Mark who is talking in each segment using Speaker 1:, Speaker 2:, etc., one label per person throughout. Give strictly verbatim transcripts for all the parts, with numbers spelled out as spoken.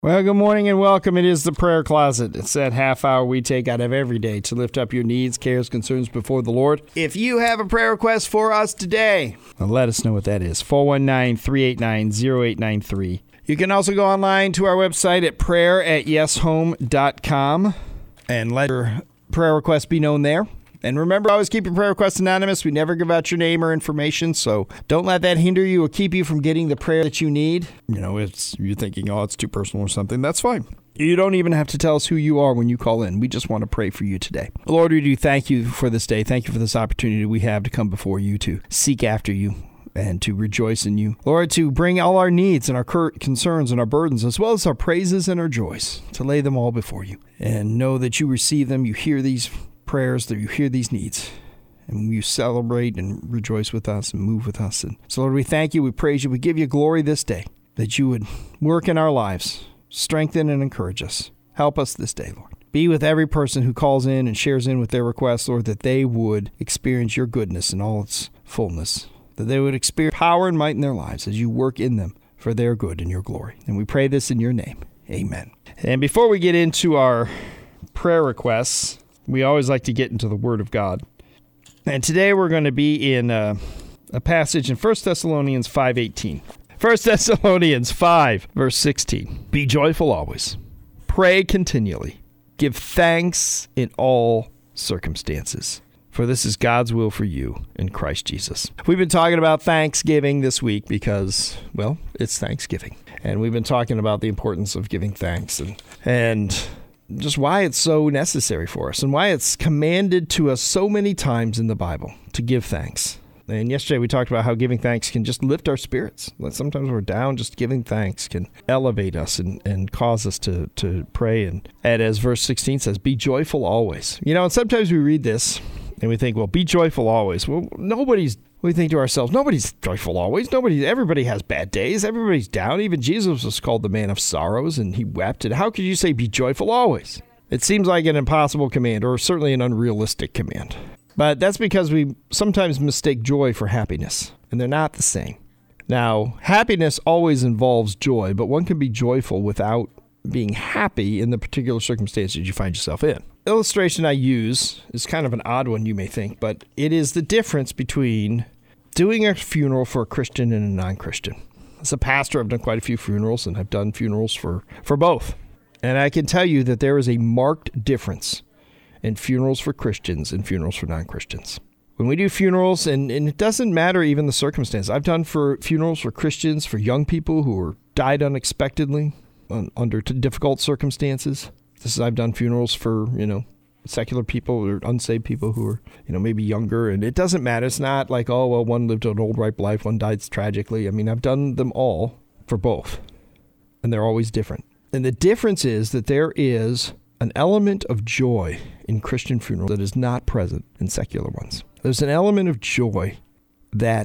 Speaker 1: Well, good morning and welcome. It is the Prayer Closet. It's that half hour we take out of every day to lift up your needs, cares, concerns before the Lord. If you have a prayer request for us today, well, let us know what that is. four one nine, three eight nine, zero eight nine three. You can also go online to our website at prayer at yes home dot com and let your prayer request be known there. And remember, always keep your prayer requests anonymous. We never give out your name or information, so don't let that hinder you or keep you from getting the prayer that you need. You know, it's you're thinking, oh, it's too personal or something. That's fine. You don't even have to tell us who you are when you call in. We just want to pray for you today. Lord, we do thank you for this day. Thank you for this opportunity we have to come before you to seek after you and to rejoice in you. Lord, to bring all our needs and our concerns and our burdens, as well as our praises and our joys, to lay them all before you. And know that you receive them, you hear these prayers, that you hear these needs, and you celebrate and rejoice with us and move with us. And so, Lord, we thank you, we praise you, we give you glory this day, that you would work in our lives, strengthen and encourage us. Help us this day, Lord. Be with every person who calls in and shares in with their requests, Lord, that they would experience your goodness in all its fullness, that they would experience power and might in their lives as you work in them for their good and your glory. And we pray this in your name. Amen. And before we get into our prayer requests, we always like to get into the Word of God. And today we're going to be in a, a passage in First Thessalonians five eighteen. First Thessalonians five, verse sixteen. Be joyful always. Pray continually. Give thanks in all circumstances, for this is God's will for you in Christ Jesus. We've been talking about Thanksgiving this week because, well, it's Thanksgiving. And we've been talking about the importance of giving thanks and and just why it's so necessary for us and why it's commanded to us so many times in the Bible to give thanks. And yesterday we talked about how giving thanks can just lift our spirits. Sometimes we're down, just giving thanks can elevate us and, and cause us to, to pray. And, and as verse sixteen says, be joyful always. You know, and sometimes we read this and we think, well, be joyful always. Well, nobody's, we think to ourselves, nobody's joyful always. Nobody, everybody has bad days. Everybody's down. Even Jesus was called the man of sorrows and he wept. And how could you say be joyful always? It seems like an impossible command, or certainly an unrealistic command. But that's because we sometimes mistake joy for happiness, and they're not the same. Now, happiness always involves joy, but one can be joyful without being happy in the particular circumstances you find yourself in. The illustration I use is kind of an odd one, you may think, but it is the difference between doing a funeral for a Christian and a non-Christian. As a pastor, I've done quite a few funerals, and I've done funerals for, for both. And I can tell you that there is a marked difference in funerals for Christians and funerals for non-Christians. When we do funerals, and, and it doesn't matter even the circumstance. I've done for funerals for Christians, for young people who were died unexpectedly un, under t- difficult circumstances. This is, I've done funerals for, you know, secular people or unsaved people who are, you know, maybe younger. And it doesn't matter. It's not like, oh, well, one lived an old ripe life, one died tragically. I mean, I've done them all for both. And they're always different. And the difference is that there is an element of joy in Christian funerals that is not present in secular ones. There's an element of joy that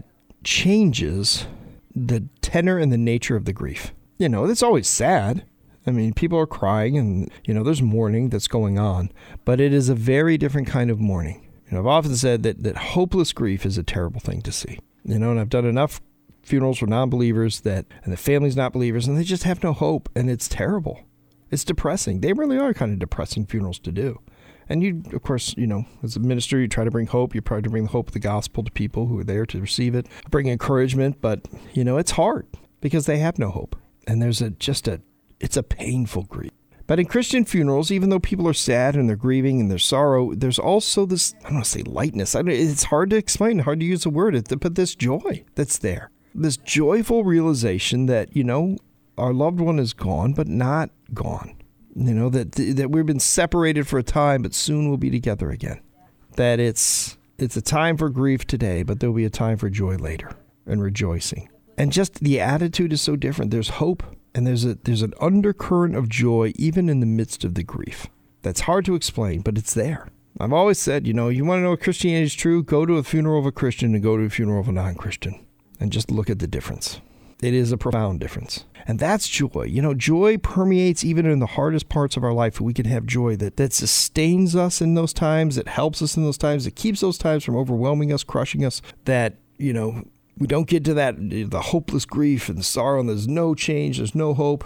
Speaker 1: changes the tenor and the nature of the grief. You know, it's always sad. I mean, people are crying and, you know, there's mourning that's going on, but it is a very different kind of mourning. You know, I've often said that, that hopeless grief is a terrible thing to see. You know, and I've done enough funerals for non-believers that, and the family's not believers, and they just have no hope, and it's terrible. It's depressing. They really are kind of depressing funerals to do. And you, of course, you know, as a minister, you try to bring hope. You try to bring the hope of the gospel to people who are there to receive it, bring encouragement. But, you know, it's hard because they have no hope. And there's a just a, it's a painful grief. But in Christian funerals, even though people are sad and they're grieving and there's sorrow, there's also this, I don't want to say lightness. I don't, it's hard to explain, hard to use the word, but this joy that's there. This joyful realization that, you know, our loved one is gone, but not gone. You know, that that we've been separated for a time, but soon we'll be together again. That it's it's a time for grief today, but there'll be a time for joy later and rejoicing. And just the attitude is so different. There's hope, and there's a there's an undercurrent of joy even in the midst of the grief. That's hard to explain, but it's there. I've always said, you know, you want to know if Christianity is true, go to a funeral of a Christian and go to a funeral of a non-Christian, and just look at the difference. It is a profound difference. And that's joy. You know, joy permeates even in the hardest parts of our life. We can have joy that, that sustains us in those times, that helps us in those times, that keeps those times from overwhelming us, crushing us, that, you know, we don't get to that, the hopeless grief and the sorrow, and there's no change, there's no hope.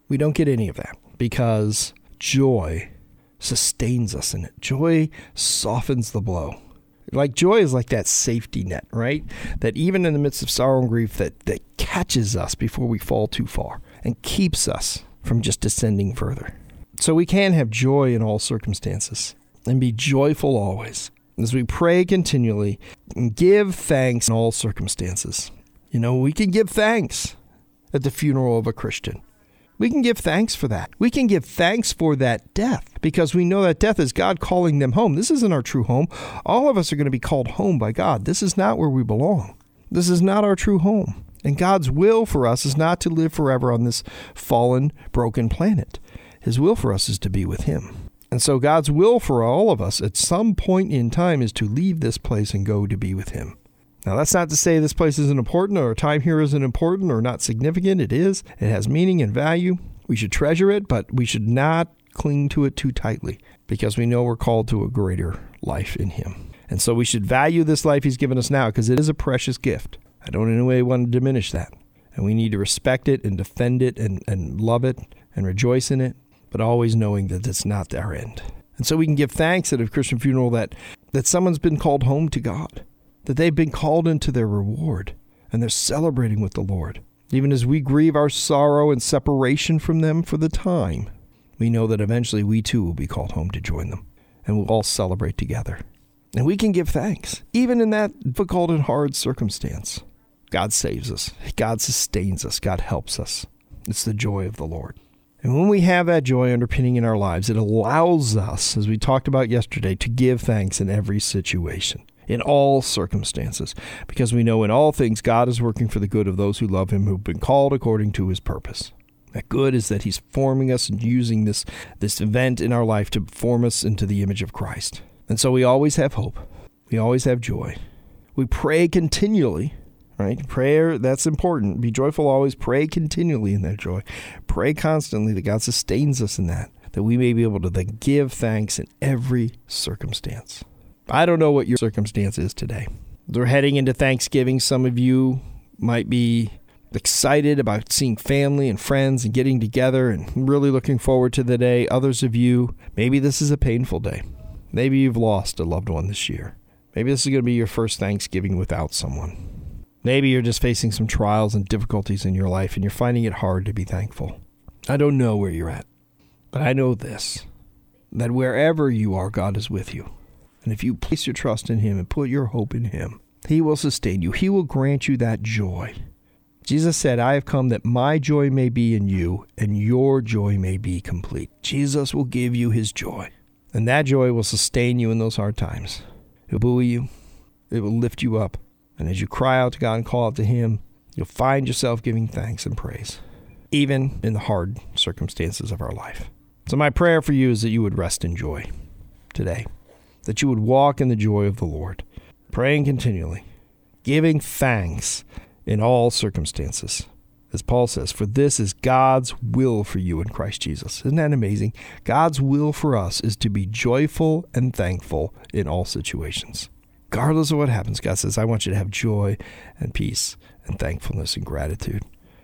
Speaker 1: We don't get any of that because joy sustains us in it. Joy softens the blow. Like joy is like that safety net, right? That even in the midst of sorrow and grief, that, that catches us before we fall too far and keeps us from just descending further. So we can have joy in all circumstances and be joyful always as we pray continually and give thanks in all circumstances. You know, we can give thanks at the funeral of a Christian. We can give thanks for that. We can give thanks for that death because we know that death is God calling them home. This isn't our true home. All of us are going to be called home by God. This is not where we belong. This is not our true home. And God's will for us is not to live forever on this fallen, broken planet. His will for us is to be with him. And so God's will for all of us at some point in time is to leave this place and go to be with him. Now, that's not to say this place isn't important or our time here isn't important or not significant. It is. It has meaning and value. We should treasure it, but we should not cling to it too tightly because we know we're called to a greater life in him. And so we should value this life he's given us now because it is a precious gift. I don't in any way want to diminish that. And we need to respect it and defend it and, and love it and rejoice in it, but always knowing that it's not our end. And so we can give thanks at a Christian funeral that, that someone's been called home to God, that they've been called into their reward, and they're celebrating with the Lord. Even as we grieve our sorrow and separation from them for the time, we know that eventually we too will be called home to join them, and we'll all celebrate together. And we can give thanks, even in that difficult and hard circumstance. God saves us. God sustains us. God helps us. It's the joy of the Lord. And when we have that joy underpinning in our lives, it allows us, as we talked about yesterday, to give thanks in every situation, in all circumstances, because we know in all things God is working for the good of those who love him, who've been called according to his purpose. That good is that he's forming us and using this, this event in our life to form us into the image of Christ. And so we always have hope. We always have joy. We pray continually, right? Prayer, that's important. Be joyful always. Pray continually in that joy. Pray constantly that God sustains us in that, that we may be able to then give thanks in every circumstance. I don't know what your circumstance is today. We're heading into Thanksgiving. Some of you might be excited about seeing family and friends and getting together and really looking forward to the day. Others of you, maybe this is a painful day. Maybe you've lost a loved one this year. Maybe this is going to be your first Thanksgiving without someone. Maybe you're just facing some trials and difficulties in your life and you're finding it hard to be thankful. I don't know where you're at, but I know this, that wherever you are, God is with you. And if you place your trust in him and put your hope in him, he will sustain you. He will grant you that joy. Jesus said, I have come that my joy may be in you and your joy may be complete. Jesus will give you his joy. And that joy will sustain you in those hard times. It will buoy you. It will lift you up. And as you cry out to God and call out to him, you'll find yourself giving thanks and praise, even in the hard circumstances of our life. So my prayer for you is that you would rest in joy today, that you would walk in the joy of the Lord, praying continually, giving thanks in all circumstances. As Paul says, for this is God's will for you in Christ Jesus. Isn't that amazing? God's will for us is to be joyful and thankful in all situations. Regardless of what happens, God says, I want you to have joy and peace and thankfulness and gratitude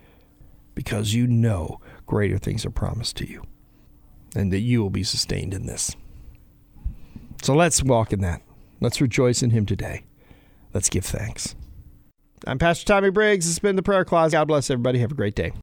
Speaker 1: because you know greater things are promised to you and that you will be sustained in this. So let's walk in that. Let's rejoice in him today. Let's give thanks. I'm Pastor Tommy Briggs. This has been The Prayer Closet. God bless everybody. Have a great day.